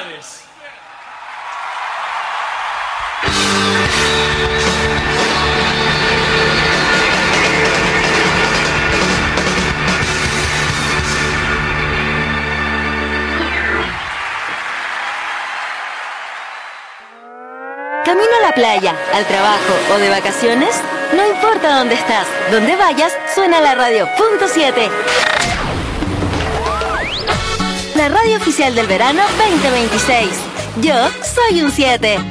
felicidades. ¿Camino a la playa, al trabajo o de vacaciones? No importa dónde estás, donde vayas, suena la radio Punto 7. La radio oficial del verano 2026. Yo soy un 7.